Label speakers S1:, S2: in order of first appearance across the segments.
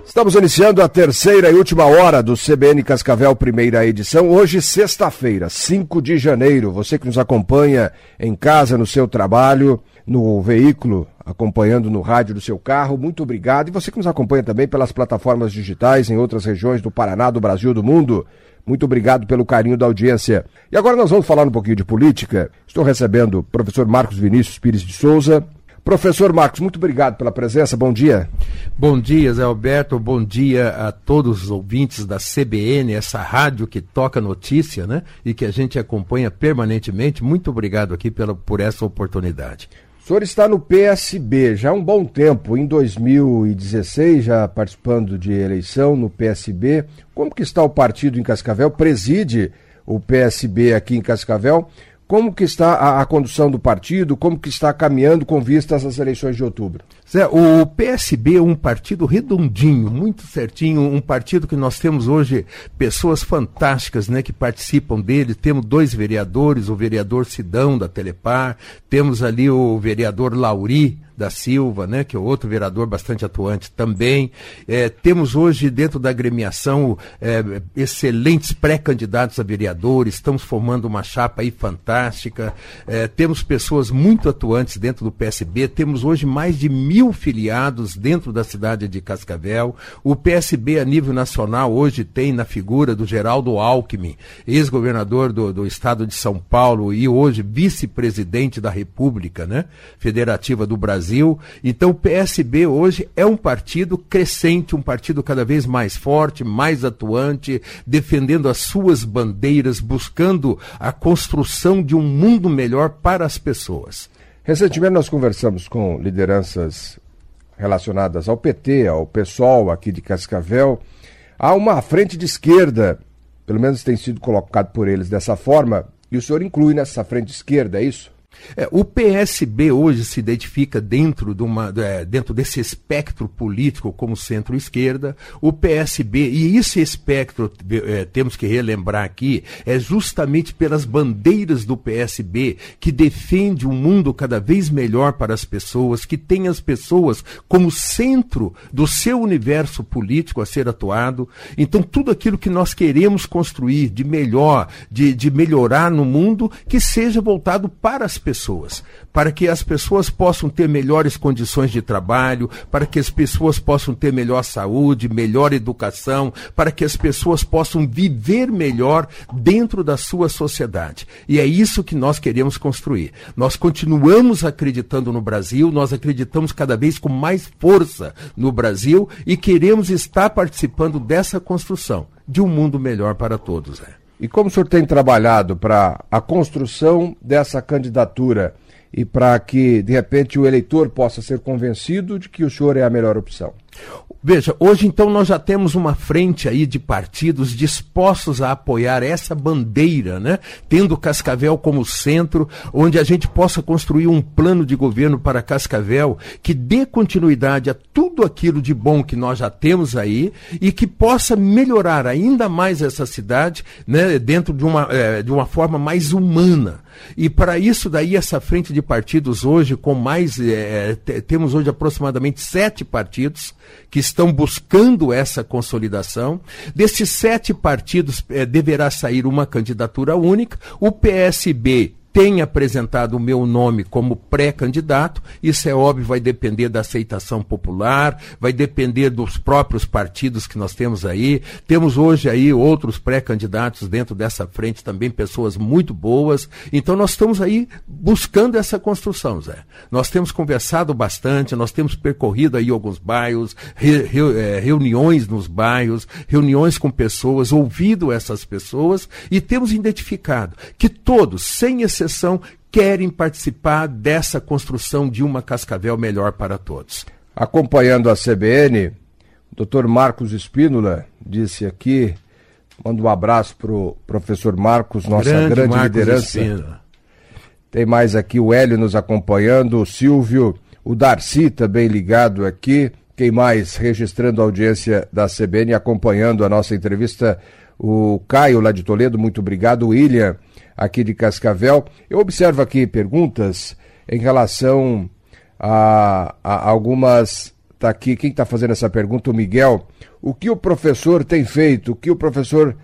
S1: Estamos iniciando a terceira e última hora do CBN Cascavel, primeira edição. Hoje, sexta-feira, 5 de janeiro. Você que nos acompanha em casa, no seu trabalho, no veículo, acompanhando no rádio do seu carro, muito obrigado. E você que nos acompanha também pelas plataformas digitais em outras regiões do Paraná, do Brasil, do mundo, muito obrigado pelo carinho da audiência. E agora nós vamos falar um pouquinho de política. Estou recebendo o professor Marcos Vinícius Pires de Souza. Professor Marcos, muito obrigado pela presença, bom dia.
S2: Bom dia, Zé Alberto, bom dia a todos os ouvintes da CBN, essa rádio que toca notícia, né? E que a gente acompanha permanentemente. Muito obrigado aqui por essa oportunidade.
S1: O senhor está no PSB já há um bom tempo, em 2016, já participando de eleição no PSB. Como que está o partido em Cascavel? Preside o PSB aqui em Cascavel. Como que está a condução do partido? Como que está caminhando com vistas às eleições de outubro?
S2: Zé, o PSB é um partido redondinho, muito certinho, um partido que nós temos hoje pessoas fantásticas, né, que participam dele. Temos 2 vereadores, o vereador Sidão da Telepar, temos ali o vereador Lauri da Silva, né, que é outro vereador bastante atuante também. Temos hoje dentro da agremiação excelentes pré-candidatos a vereadores, estamos formando uma chapa aí fantástica, temos pessoas muito atuantes dentro do PSB, temos hoje mais de 1.000 filiados dentro da cidade de Cascavel. O PSB a nível nacional hoje tem na figura do Geraldo Alckmin, ex-governador do estado de São Paulo e hoje vice-presidente da República, né, Federativa do Brasil. Então o PSB hoje é um partido crescente, um partido cada vez mais forte, mais atuante, defendendo as suas bandeiras, buscando a construção de um mundo melhor para as pessoas.
S1: Recentemente nós conversamos com lideranças relacionadas ao PT, ao PSOL aqui de Cascavel. Há uma frente de esquerda, pelo menos tem sido colocado por eles dessa forma, e o senhor inclui nessa frente de esquerda, é isso?
S2: O PSB hoje se identifica dentro desse espectro político como centro-esquerda. O PSB, e esse espectro, temos que relembrar aqui, é justamente pelas bandeiras do PSB que defende um mundo cada vez melhor para as pessoas, que tem as pessoas como centro do seu universo político a ser atuado. Então tudo aquilo que nós queremos construir de melhor, de melhorar no mundo, que seja voltado para as pessoas, para que as pessoas possam ter melhores condições de trabalho, para que as pessoas possam ter melhor saúde, melhor educação, para que as pessoas possam viver melhor dentro da sua sociedade. E é isso que nós queremos construir. Nós continuamos acreditando no Brasil, nós acreditamos cada vez com mais força no Brasil e queremos estar participando dessa construção de um mundo melhor para todos, né?
S1: E como o senhor tem trabalhado para a construção dessa candidatura e para que, de repente, o eleitor possa ser convencido de que o senhor é a melhor opção?
S2: Veja, hoje então nós já temos uma frente aí de partidos dispostos a apoiar essa bandeira, né? Tendo Cascavel como centro, onde a gente possa construir um plano de governo para Cascavel que dê continuidade a tudo aquilo de bom que nós já temos aí e que possa melhorar ainda mais essa cidade, né? Dentro de uma forma mais humana. E para isso daí essa frente de partidos hoje com mais, temos hoje aproximadamente 7 partidos que estão buscando essa consolidação. Desses 7 partidos deverá sair uma candidatura única. O PSB tem apresentado o meu nome como pré-candidato, isso é óbvio, vai depender da aceitação popular, vai depender dos próprios partidos que nós temos aí. Temos hoje aí outros pré-candidatos dentro dessa frente, também pessoas muito boas. Então nós estamos aí buscando essa construção, Zé. Nós temos conversado bastante, nós temos percorrido aí alguns bairros, reuniões nos bairros, reuniões com pessoas, ouvido essas pessoas e temos identificado que todos, sem exceção, querem participar dessa construção de uma Cascavel melhor para todos.
S1: Acompanhando a CBN, o Dr. Marcos Espínola disse aqui, manda um abraço para o professor Marcos, nossa grande liderança. Espínola. Tem mais aqui o Hélio nos acompanhando, o Silvio, o Darcy também ligado aqui. Quem mais registrando a audiência da CBN e acompanhando a nossa entrevista? O Caio lá de Toledo, muito obrigado. O William, aqui de Cascavel. Eu observo aqui perguntas em relação a algumas Está aqui, quem está fazendo essa pergunta, o Miguel. O que o professor tem feito? O que o professor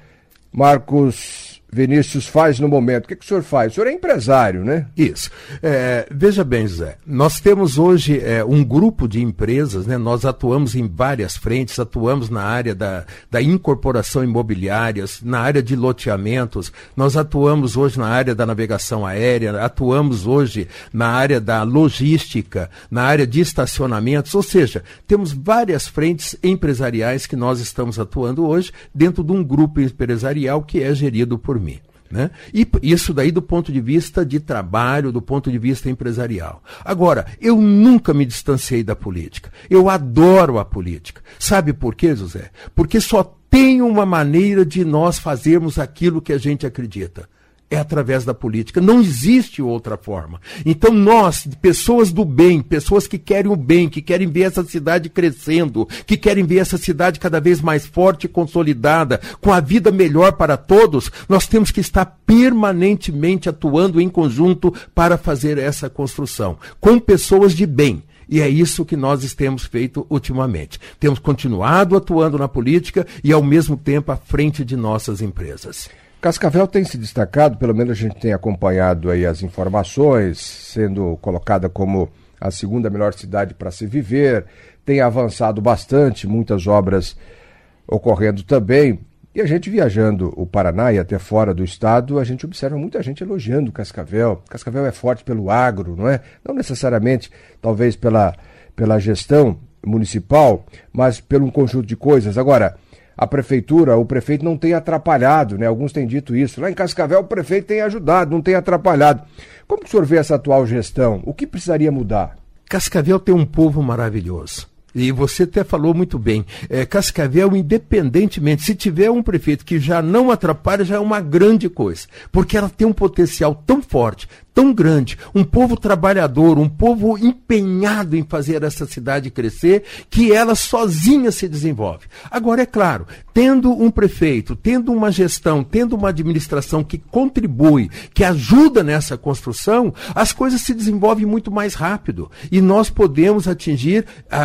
S1: Marcos Vinícius faz no momento? O que o senhor faz? O senhor é empresário, né?
S2: Isso. Veja bem, Zé, nós temos hoje um grupo de empresas, né? Nós atuamos em várias frentes, atuamos na área da incorporação imobiliária, na área de loteamentos, nós atuamos hoje na área da navegação aérea, atuamos hoje na área da logística, na área de estacionamentos, ou seja, temos várias frentes empresariais que nós estamos atuando hoje dentro de um grupo empresarial que é gerido por mim. Né? E isso daí do ponto de vista de trabalho, do ponto de vista empresarial. Agora, eu nunca me distanciei da política. Eu adoro a política. Sabe por quê, José? Porque só tem uma maneira de nós fazermos aquilo que a gente acredita. É através da política. Não existe outra forma. Então nós, pessoas do bem, pessoas que querem o bem, que querem ver essa cidade crescendo, que querem ver essa cidade cada vez mais forte e consolidada, com a vida melhor para todos, nós temos que estar permanentemente atuando em conjunto para fazer essa construção, com pessoas de bem. E é isso que nós temos feito ultimamente. Temos continuado atuando na política e, ao mesmo tempo, à frente de nossas empresas.
S1: Cascavel tem se destacado, pelo menos a gente tem acompanhado aí as informações, sendo colocada como a segunda melhor cidade para se viver, tem avançado bastante, muitas obras ocorrendo também. E a gente viajando o Paraná e até fora do estado, a gente observa muita gente elogiando Cascavel. Cascavel é forte pelo agro, não é? Não necessariamente, talvez, pela gestão municipal, mas pelo um conjunto de coisas. Agora, a prefeitura, o prefeito não tem atrapalhado, né? Alguns têm dito isso. Lá em Cascavel o prefeito tem ajudado, não tem atrapalhado. Como que o senhor vê essa atual gestão? O que precisaria mudar?
S2: Cascavel tem um povo maravilhoso. E você até falou muito bem. Cascavel, independentemente, se tiver um prefeito que já não atrapalha, já é uma grande coisa. Porque ela tem um potencial tão forte, tão grande, um povo trabalhador, um povo empenhado em fazer essa cidade crescer, que ela sozinha se desenvolve. Agora, é claro, tendo um prefeito, tendo uma gestão, tendo uma administração que contribui, que ajuda nessa construção, as coisas se desenvolvem muito mais rápido. E nós podemos atingir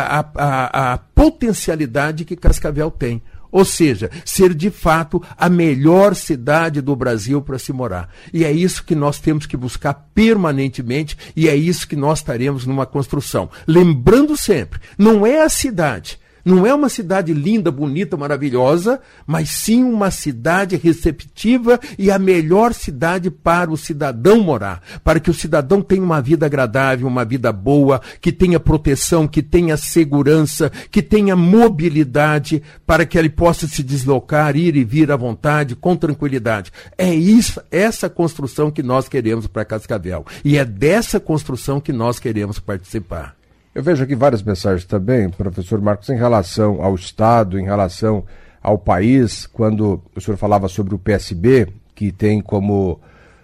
S2: a potencialidade que Cascavel tem. Ou seja, ser de fato a melhor cidade do Brasil para se morar. E é isso que nós temos que buscar permanentemente e é isso que nós estaremos numa construção. Lembrando sempre, não é a cidade. Não é uma cidade linda, bonita, maravilhosa, mas sim uma cidade receptiva e a melhor cidade para o cidadão morar. Para que o cidadão tenha uma vida agradável, uma vida boa, que tenha proteção, que tenha segurança, que tenha mobilidade, para que ele possa se deslocar, ir e vir à vontade, com tranquilidade. É isso, essa construção que nós queremos para Cascavel. E é dessa construção que nós queremos participar.
S1: Eu vejo aqui várias mensagens também, professor Marcos, em relação ao Estado, em relação ao país, quando o senhor falava sobre o PSB, que tem como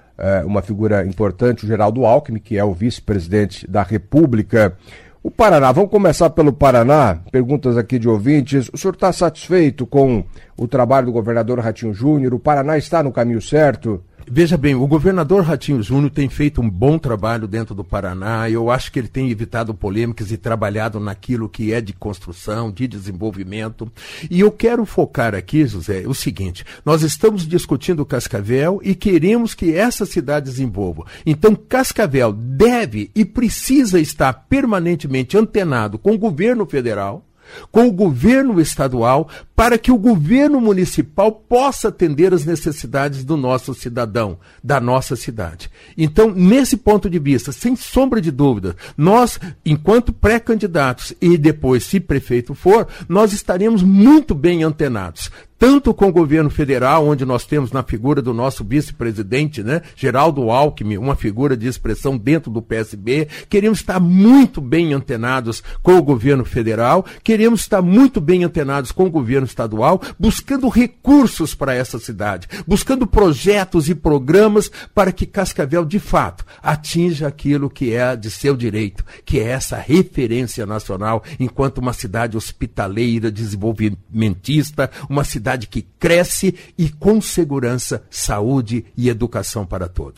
S1: uma figura importante o Geraldo Alckmin, que é o vice-presidente da República. O Paraná, vamos começar pelo Paraná, perguntas aqui de ouvintes. O senhor está satisfeito com o trabalho do governador Ratinho Júnior? O Paraná está no caminho certo?
S2: Veja bem, o governador Ratinho Júnior tem feito um bom trabalho dentro do Paraná. Eu acho que ele tem evitado polêmicas e trabalhado naquilo que é de construção, de desenvolvimento. E eu quero focar aqui, José, o seguinte: nós estamos discutindo Cascavel e queremos que essa cidade desenvolva. Então, Cascavel deve e precisa estar permanentemente antenado com o governo federal, com o governo estadual, para que o governo municipal possa atender as necessidades do nosso cidadão, da nossa cidade. Então, nesse ponto de vista, sem sombra de dúvida, nós, enquanto pré-candidatos e depois, se prefeito for, nós estaremos muito bem antenados, tanto com o governo federal, onde nós temos na figura do nosso vice-presidente, né, Geraldo Alckmin, uma figura de expressão dentro do PSB, queremos estar muito bem antenados com o governo federal, queremos estar muito bem antenados com o governo estadual, buscando recursos para essa cidade, buscando projetos e programas para que Cascavel, de fato, atinja aquilo que é de seu direito, que é essa referência nacional enquanto uma cidade hospitaleira, desenvolvimentista, uma cidade que cresce e com segurança, saúde e educação para todos.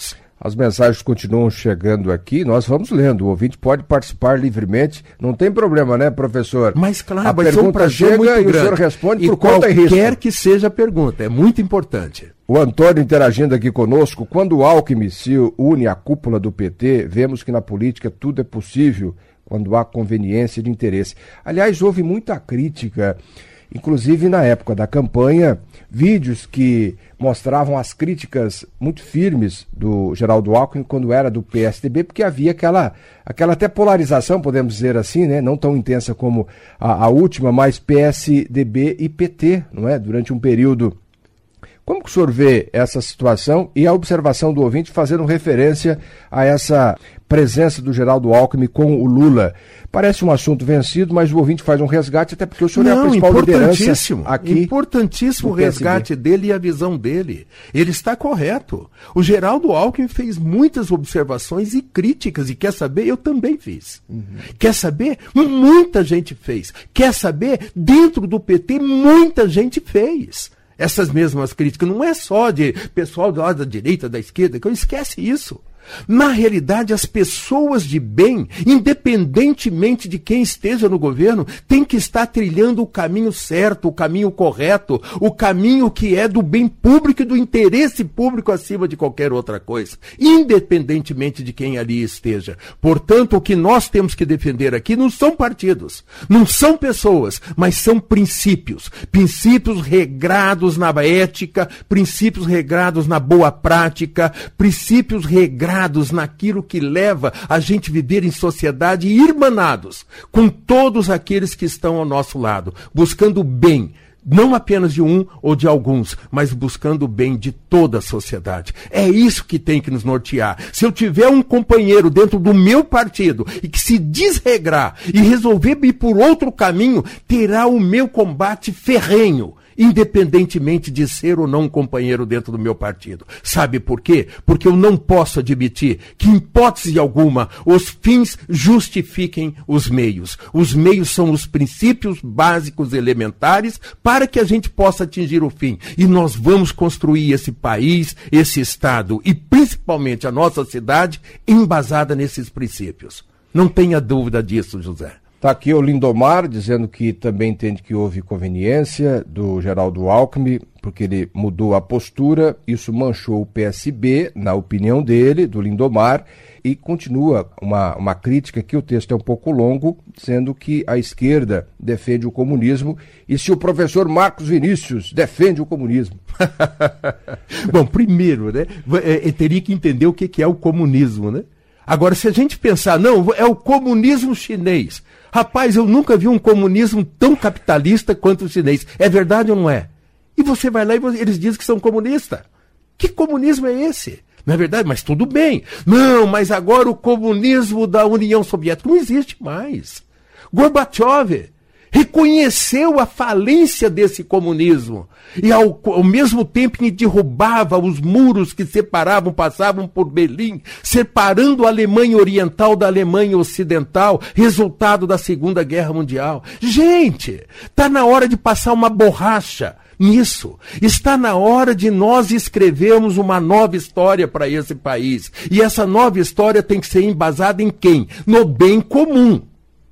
S1: As mensagens continuam chegando aqui, nós vamos lendo. O ouvinte pode participar livremente, não tem problema, né, professor?
S2: Mas claro,
S1: a pergunta chega e o senhor responde por conta e risco.
S2: Qualquer que seja a pergunta, é muito importante.
S1: O Antônio interagindo aqui conosco, quando o Alckmin se une à cúpula do PT, vemos que na política tudo é possível quando há conveniência de interesse. Aliás, houve muita crítica, inclusive na época da campanha, vídeos que mostravam as críticas muito firmes do Geraldo Alckmin quando era do PSDB, porque havia aquela até polarização, podemos dizer assim, né? Não tão intensa como a última, mas PSDB e PT, não é? Durante um período. Como que o senhor vê essa situação e a observação do ouvinte fazendo referência a essa presença do Geraldo Alckmin com o Lula? Parece um assunto vencido, mas o ouvinte faz um resgate, até porque o senhor é a principal liderança aqui.
S2: Importantíssimo o resgate dele e a visão dele. Ele está correto. O Geraldo Alckmin fez muitas observações e críticas, e quer saber? Eu também fiz. Quer saber? Muita gente fez. Quer saber? Dentro do PT, muita gente fez. Essas mesmas críticas, não é só de pessoal do lado da direita, da esquerda, que eu esquece isso. Na realidade, as pessoas de bem, independentemente de quem esteja no governo, têm que estar trilhando o caminho certo, o caminho correto, o caminho que é do bem público e do interesse público acima de qualquer outra coisa, independentemente de quem ali esteja. Portanto, o que nós temos que defender aqui não são partidos, não são pessoas, mas são princípios. Princípios regrados na ética, princípios regrados na boa prática, princípios regrados naquilo que leva a gente viver em sociedade irmanados com todos aqueles que estão ao nosso lado, buscando o bem, não apenas de um ou de alguns, mas buscando o bem de toda a sociedade. É isso que tem que nos nortear. Se eu tiver um companheiro dentro do meu partido e que se desregrar e resolver ir por outro caminho, terá o meu combate ferrenho, independentemente de ser ou não um companheiro dentro do meu partido. Sabe por quê? Porque eu não posso admitir que, em hipótese alguma, os fins justifiquem os meios. Os meios são os princípios básicos elementares para que a gente possa atingir o fim. E nós vamos construir esse país, esse Estado e principalmente a nossa cidade embasada nesses princípios. Não tenha dúvida disso, José.
S1: Está aqui o Lindomar dizendo que também entende que houve conveniência do Geraldo Alckmin, porque ele mudou a postura, isso manchou o PSB, na opinião dele, do Lindomar, e continua uma crítica, que o texto é um pouco longo, dizendo que a esquerda defende o comunismo, e se o professor Marcos Vinícius defende o comunismo.
S2: Bom, primeiro, né, teria que entender o que é o comunismo, né? Agora, se a gente pensar, não, é o comunismo chinês. Rapaz, eu nunca vi um comunismo tão capitalista quanto o chinês. É verdade ou não é? E você vai lá e eles dizem que são comunistas. Que comunismo é esse? Não é verdade? Mas tudo bem. Não, mas agora o comunismo da União Soviética não existe mais. Gorbachev reconheceu a falência desse comunismo e ao mesmo tempo que derrubava os muros que passavam por Berlim, separando a Alemanha Oriental da Alemanha Ocidental, resultado da Segunda Guerra Mundial. Gente, está na hora de passar uma borracha nisso. Está na hora de nós escrevermos uma nova história para esse país. E essa nova história tem que ser embasada em quem? No bem comum.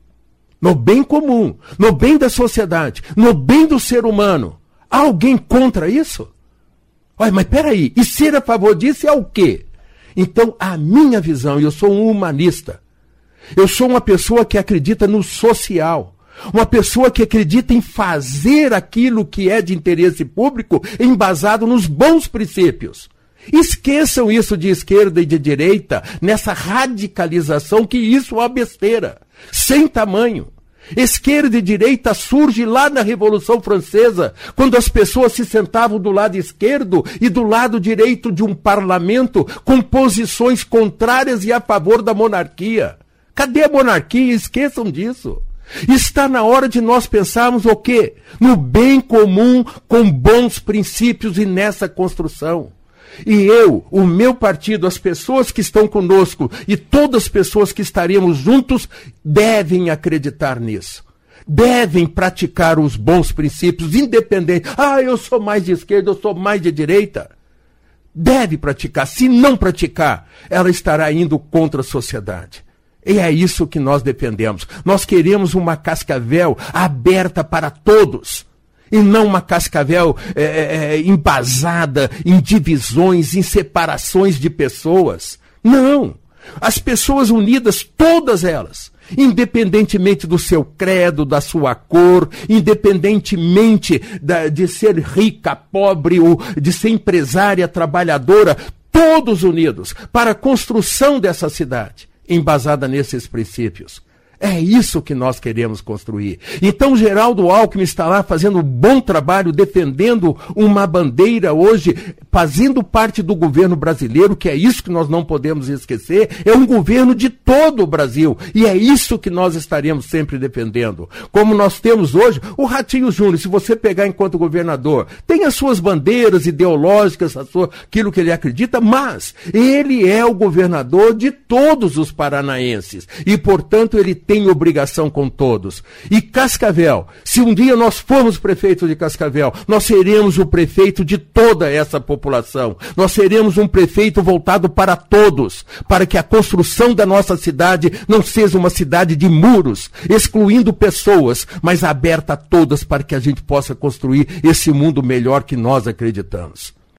S2: No bem comum, no bem da sociedade, no bem do ser humano. Há alguém contra isso? Olha, mas peraí, e ser a favor disso é o quê? Então, a minha visão, eu sou um humanista, eu sou uma pessoa que acredita no social, uma pessoa que acredita em fazer aquilo que é de interesse público embasado nos bons princípios. Esqueçam isso de esquerda e de direita, nessa radicalização, que isso é uma besteira, sem tamanho. Esquerda e direita surge lá na Revolução Francesa, quando as pessoas se sentavam do lado esquerdo e do lado direito de um parlamento com posições contrárias e a favor da monarquia. Cadê a monarquia? Esqueçam disso. Está na hora de nós pensarmos o quê? No bem comum, com bons princípios e nessa construção. E eu, o meu partido, as pessoas que estão conosco e todas as pessoas que estaremos juntos devem acreditar nisso. Devem praticar os bons princípios, independente. Ah, eu sou mais de esquerda, eu sou mais de direita. deve praticar. Se não praticar, ela estará indo contra a sociedade. E é isso que nós defendemos. Nós queremos uma Cascavel aberta para todos. E não uma Cascavel embasada em divisões, em separações de pessoas. Não. As pessoas unidas, todas elas, independentemente do seu credo, da sua cor, independentemente de ser rica, pobre, ou de ser empresária, trabalhadora, todos unidos para a construção dessa cidade, embasada nesses princípios. É isso que nós queremos construir. Então, Geraldo Alckmin está lá fazendo um bom trabalho, defendendo uma bandeira hoje, fazendo parte do governo brasileiro, que é isso que nós não podemos esquecer, é um governo de todo o Brasil. E é isso que nós estaremos sempre defendendo. Como nós temos hoje, o Ratinho Júnior, se você pegar enquanto governador, tem as suas bandeiras ideológicas, aquilo que ele acredita, mas ele é o governador de todos os paranaenses. E, portanto, ele tem obrigação com todos. E Cascavel, se um dia nós formos prefeito de Cascavel, nós seremos o prefeito de toda essa população. Nós seremos um prefeito voltado para todos, para que a construção da nossa cidade não seja uma cidade de muros, excluindo pessoas, mas aberta a todas para que a gente possa construir esse mundo melhor que nós acreditamos.